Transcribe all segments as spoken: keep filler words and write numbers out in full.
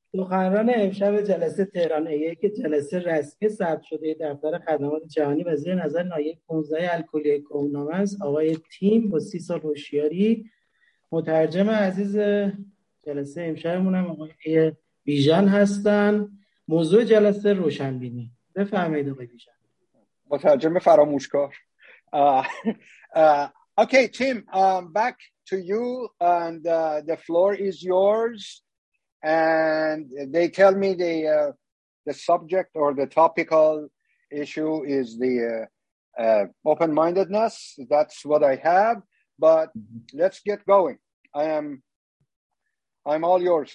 سخنران امشب جلسه تهران یک جلسه رسمی ثبت شده دفتر خدمات جهانی و زیر نظر نایب پانزده الکلی کهنامه است آقای تیم با سی سال هوشیاری. مترجم عزیز جلسه امشبمون هم آقای بیژن هستن. موضوع جلسه روشنبینی. بفرمایید آقای بیژن. مترجم فراموشکار. uh, uh, okay, Tim, um, back to you, and uh, the floor is yours. And they tell me the uh, the subject or the topical issue is the uh, uh, open-mindedness. That's what I have. But let's get going. I am I'm all yours.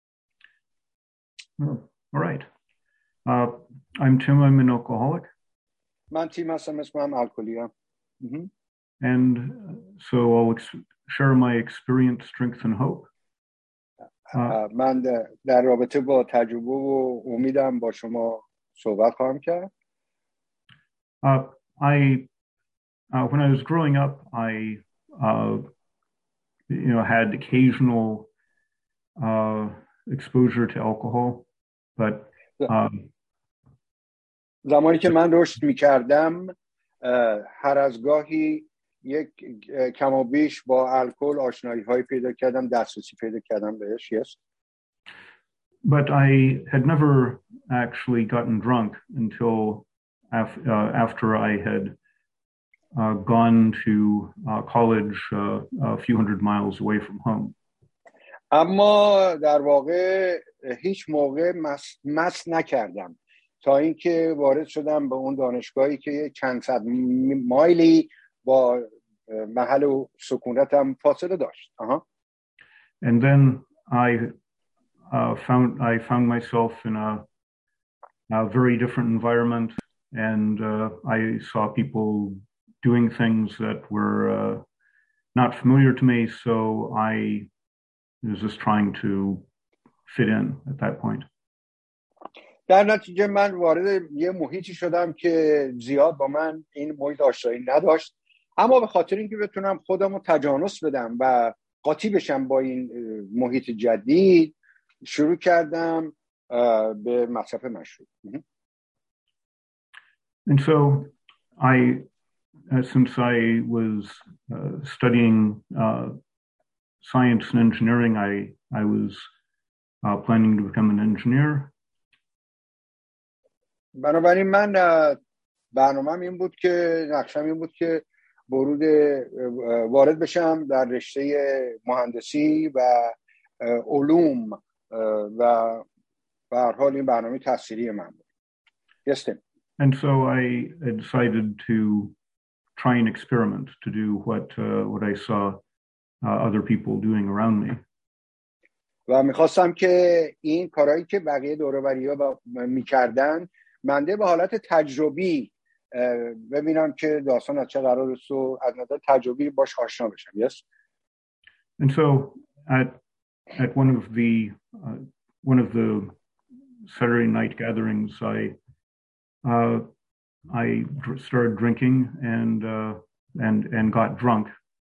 All right. Uh, I'm Tim. I'm an alcoholic. من تیم هستم، اسمم الکلیه. And so I'll ex- share my experience, strength, and hope. Uh, من در رابطه با تجربه و امیدم با شما صحبت خواهم کرد. Uh, I, uh, when I was growing up, I, uh, you know, had occasional uh, exposure to alcohol, but um, زمانی که من رشد می‌کردم هر از گاهی یک کم و بیش با الکل آشنایی‌های پیدا کردم، دسترسی پیدا کردم بهش. Yes. But I had never actually gotten drunk until af- uh, after I had uh, gone to uh, college uh, a few hundred miles away from home. اما در واقع هیچ موقع مست, مست نکردم تا اینکه وارد شدم به اون دانشگاهی که چند صد مایلی با محل سکونتم فاصله داشت. Uh-huh. And then I uh, found I found myself in a, a very different environment, and uh, I saw people doing things that were uh, not familiar to me, so I was just trying to fit in at that point. در نتیجه من وارد یه محیطی شدم که زیاد با من این محیط آشنایی نداشت، اما به خاطر اینکه بتونم خودم رو تجانس بدم و قاطی بشم با این محیط جدید شروع کردم به مصرف مشروب. And so I, uh, since I was uh, studying uh, science and engineering, I I was uh, planning to become an engineer. بنابراین من برنامه‌م این بود که نقشم این بود که ورود وارد بشم در رشته مهندسی و علوم و به هر حال این برنامه تحصیلی من بود. Yes, Tim. And so I decided to try and experiment to do what uh, what I saw uh, other people doing around me. و می‌خواستم که این کارهایی که بقیه دور و بری‌ها می‌کردن منده به حالت تجربی ببینم که داستان از چه قرار است و از نظر تجربی باش آشنا بشم. Yes. And so at at one of the uh, one of the Saturday night gatherings, I uh, I started drinking and uh, and and got drunk.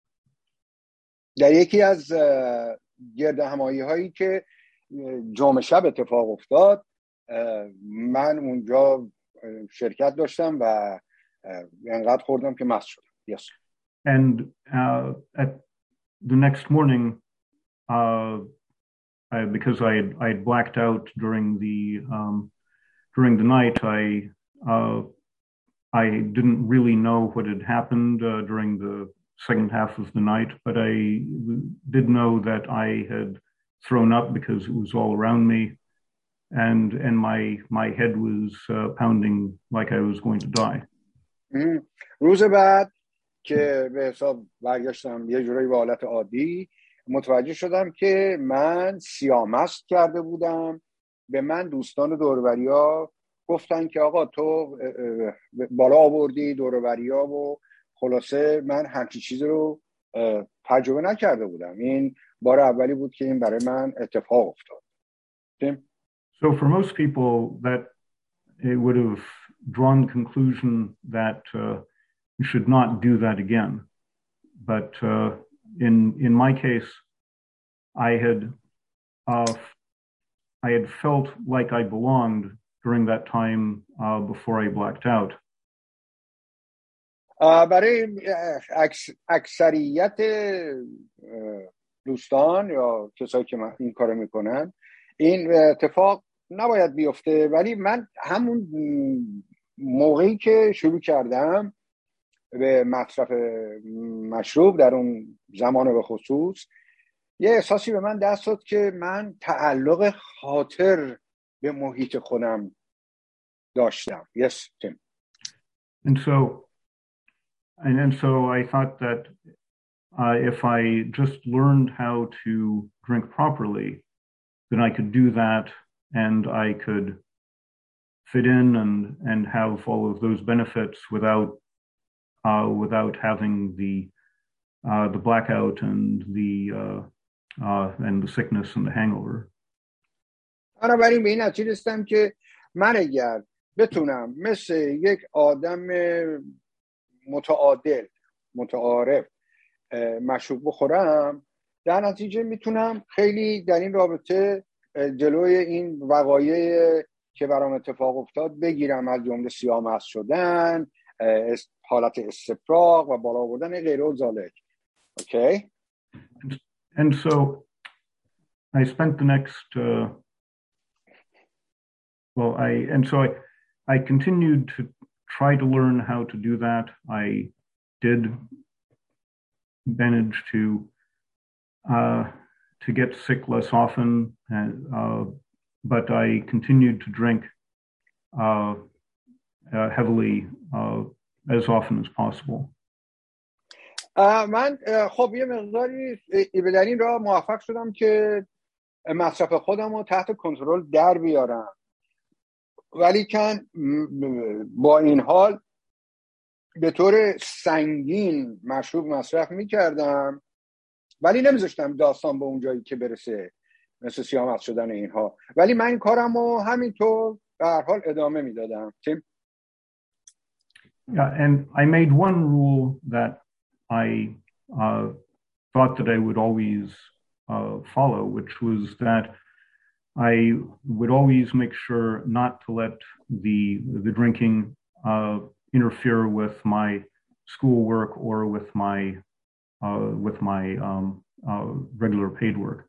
در یکی از گردهمایی‌هایی که جمعه شب اتفاق افتاد من اونجا شرکت داشتم و انقدر خوردم که مست شدم. Yes. And uh, at the next morning, uh, I, because I had, I had blacked out during the um, during the night, I uh, I didn't really know what had happened uh, during the second half of the night, but I did know that I had thrown up because it was all around me. And and my my head was uh, pounding like I was going to die. روز بعد که به حساب برگشتم یه جورایی به حالت عادی متوجه شدم که من سیامست کرده بودم. به من دوستان دور و بریا گفتن که آقا تو بالا آوردی دور و بریا و خلاصه من همچین چیزی رو تجربه نکرده بودم. این بار اولی بود که این برای من اتفاق افتاد. So for most people, that it would have drawn the conclusion that uh, you should not do that again. But uh, in in my case, I had uh, I had felt like I belonged during that time uh, before I blacked out. برای اکثریت دوستان یا کسایی که این کارو میکنن این اتفاق نباید بیفته، ولی من همون موقعی که شروع کردم به مصرف مشروب در اون زمان به خصوص یه احساسی به من دست داد که من تعلق خاطر به محیط خودم داشتم. Yes, Tim. And so, and, and so I thought that uh, if I just learned how to drink properly, then I could do that and I could fit in and, and have all of those benefits without uh, without having the uh, the blackout and the uh, uh, and the sickness and the hangover. بنابراین به این نتیجه رسیدم که من اگر بتونم مثل یک آدم متعادل متعارف مشروب بخورم، در نتیجه میتونم خیلی در این رابطه جلوی این وقایع که برام اتفاق افتاد بگیرم، از جمله سیاه شدن، حالت استفراغ و بالا آوردن غیره و ذالک. Okay? And so I spent the next uh, well I and so I I continued to try to learn how to do that. I did manage to uh, to get sick less often, and, uh, but I continued to drink uh, uh, heavily uh, as often as possible. من خب یه مقداری در این راه موفق شدم که مصرف خودم رو تحت کنترل در بیارم، ولی کن با این حال به طور سنگین مشروب مصرف میکردم، ولی نمیذاشتم داستان به اون جایی که برسه مثل سیاه شدن اینها، ولی من این کارم رو همینطور به هر حال ادامه میدادم. Yeah, and I made one rule that I uh, thought that I would always uh, follow, which was that I would always make sure not to let the the drinking uh, interfere with my schoolwork or with my uh, with my um, uh, regular paid work.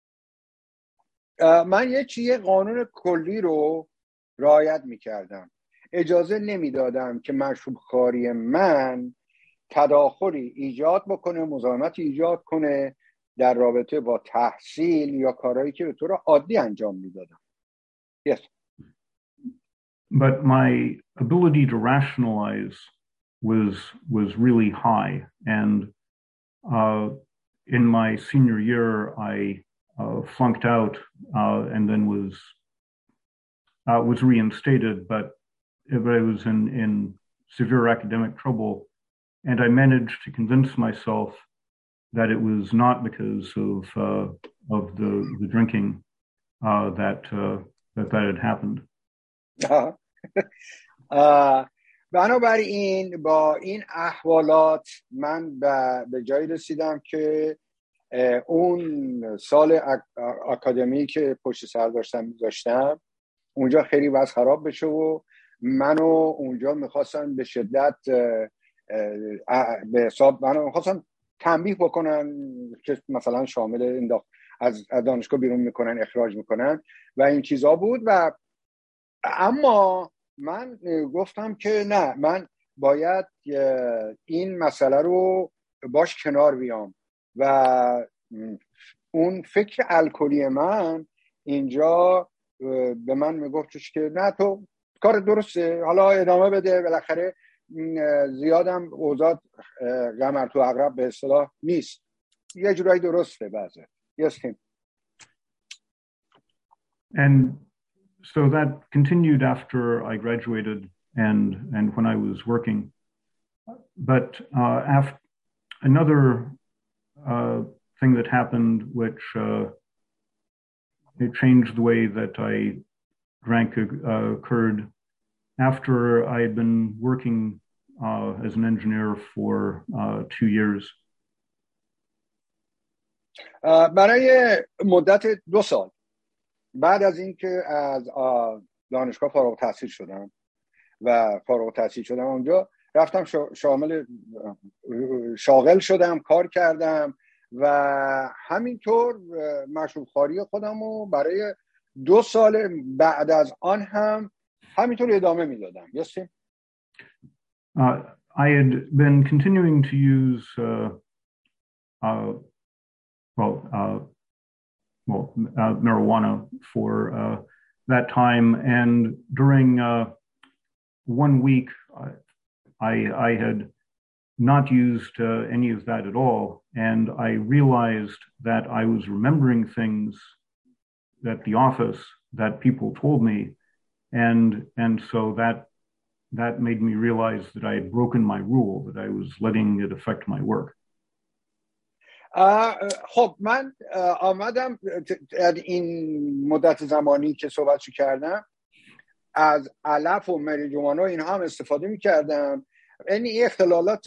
من یه چیه قانون کلی رو رعایت میکردم. اجازه نمیدادم که مشروب خواری من تداخلی ایجاد بکنه، مزاحمت ایجاد کنه در رابطه با تحصیل یا کارهایی که به طور عادی انجام میدادم. Yes. But my ability to rationalize was was really high, and uh, in my senior year, I uh, flunked out uh, and then was uh, was reinstated, but I was in in severe academic trouble, and I managed to convince myself that it was not because of uh, of the the drinking uh, that uh, that that had happened. بنابراین با این احوالات من به جایی رسیدم که اون سال آکادمی که پشت سر داشتم داشتم اونجا خیلی وضع خراب بشه و منو اونجا میخواستن به شدت به حساب منو میخواستن تنبیه بکنن که مثلا شامل انداخت از دانشگاه بیرون میکنن، اخراج میکنن و این چیزا بود. و اما من گفتم که نه، من باید این مسئله رو باش کنار بیام و اون فکر الکلی من اینجا به من میگفتش که نه تو کار درسته، حالا ادامه بده، بالاخره زیادم اوضاع قمر تو عقرب به اصطلاح نیست، یه جورایی درسته بعضی. Yes, Tim. And so that continued after I graduated and and when I was working. But uh, after another uh, thing that happened, which uh, it changed the way that I drank, uh, occurred after I had been working uh, as an engineer for uh, two years. برای مدت دو سال بعد از اینکه از دانشگاه فارغ التحصیل شدم و فارغ التحصیل شدم اونجا رفتم شامل شاغل شدم، کار کردم و همینطور مشروب خواری خودم رو برای دو سال بعد از آن هم همینطور ادامه میدادم. یستیم uh, I had been continuing to use uh, uh, well uh, well uh, marijuana for uh, that time, and during uh, one week I I had not used uh, any of that at all, and I realized that I was remembering things at the office that people told me, and and so that that made me realize that I had broken my rule, that I was letting it affect my work. خب من آمدم در این مدت زمانی که صحبتشو کردم از علف و مریجوانا اینها هم استفاده میکردم. این اختلالات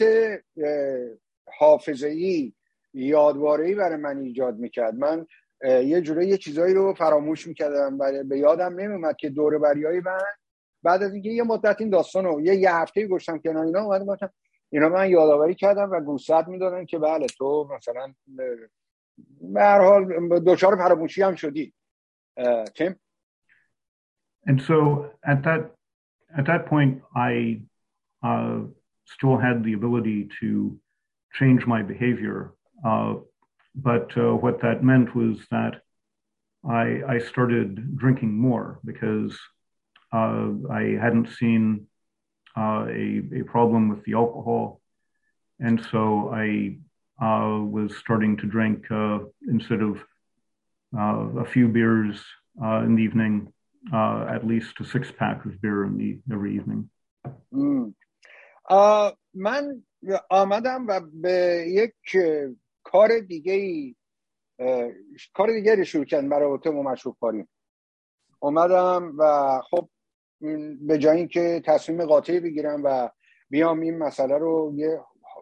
حافظه‌ای یادواره‌ای برای من ایجاد میکرد. من یه جوری یه چیزایی رو فراموش میکردم، به یادم نمیومد که دوره بریایی من بعد از اینکه یه مدت این داستانو یه یه هفته‌ای گذاشتم که اینا اومدم گفتم اینا من یادآوری کردم و گوشزد میدادن که بله تو مثلا به هر حال دچار فراموشی هم شدی. تیم And so at that at that point I uh, still had the ability to change my behavior, uh, but uh, what that meant was that I I started drinking more because uh, I hadn't seen uh, a a problem with the alcohol, and so I uh, was starting to drink uh, instead of uh, a few beers uh, in the evening, uh, at least a six pack of beer in the every evening. Mm. Uh, من آمدم و به یک کار دیگه کار دیگه شروع کردم برای رابطه با مشروب خواری. آمدم و خب به جای اینکه تصمیم قاطعی بگیرم و بیام این مسئله رو یه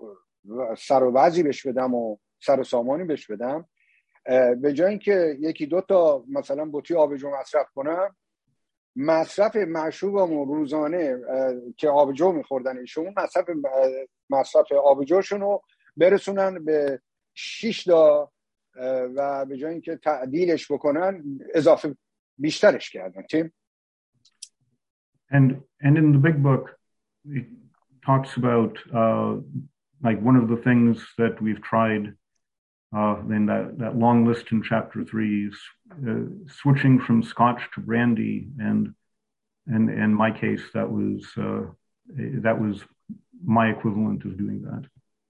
سر و وضعی بهش بدم و سر و سامانی بهش بدم، به جای اینکه یکی دو تا مثلا بطری آبجو مصرف کنم، مصرف مشروبمون روزانه که آبجو میخوردن ایشون مصرف مصرف آبجوشون رو برسونن به شش تا و به جای اینکه تعدیلش بکنن اضافه بیشترش کردن. تیم and and in the big book it talks about uh, like one of the things that we've tried uh, in that that long list in chapter three is uh, switching from scotch to brandy, and and in my case that was uh, that was my equivalent of doing that.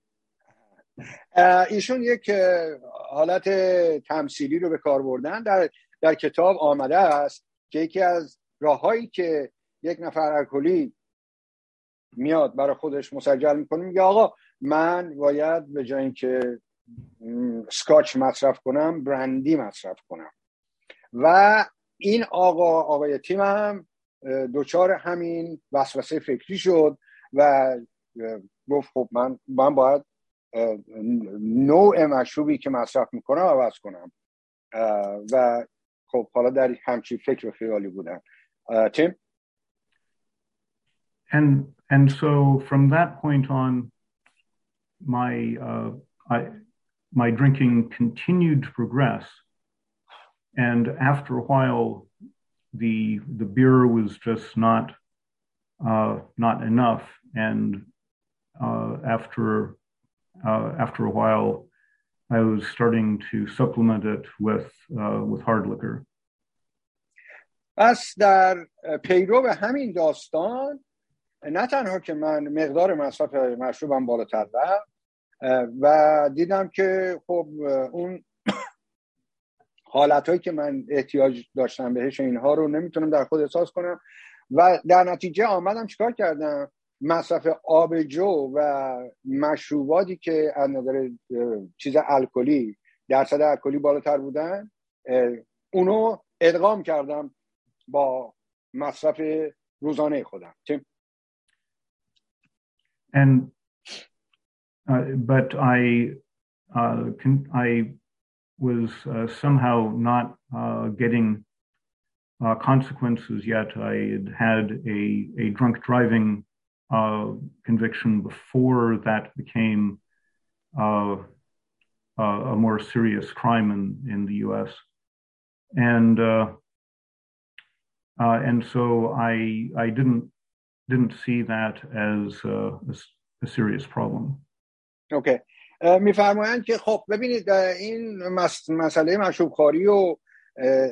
ایشون یک حالت تمثیلی رو به کار بردن در در کتاب آمده است که یکی از راههایی که یک نفر الکلی میاد برای خودش مسجل میکنه، میگه آقا من باید به جای اینکه سکاچ مصرف کنم برندی مصرف کنم. و این آقا آقای تیم هم دوچار همین وسوسه فکری شد و گفت خب من من باید نوع مشروبی که مصرف میکنم عوض کنم و خب حالا در همچین فکر و خیالی بودن. تیم and and so from that point on my uh, I my drinking continued to progress, and after a while the the beer was just not uh, not enough, and uh, after uh, after a while I was starting to supplement it with uh, with hard liquor. پس در پیرو به همین داستان نه تنها که من مقدار مصرف مشروبم بالاتر رفت و دیدم که خب اون حالتهایی که من احتیاج داشتم بهش اینها رو نمیتونم در خود احساس کنم و در نتیجه آمدم چیکار کردم؟ مصرف آبجو و مشروباتی که از نظر چیز الکلی درصد الکلی بالاتر بودن اونو ادغام کردم با مصرف روزانه خودم. And uh, but I uh, can, I was uh, somehow not uh, getting uh, consequences yet. I had had a, a drunk driving uh, conviction before that became uh, uh, a more serious crime in, in the U S. And uh, uh, and so I I didn't didn't see that as uh, a, a serious problem. اوکی میفرمایند که خب ببینید این مس... مسئله مشروب خواری و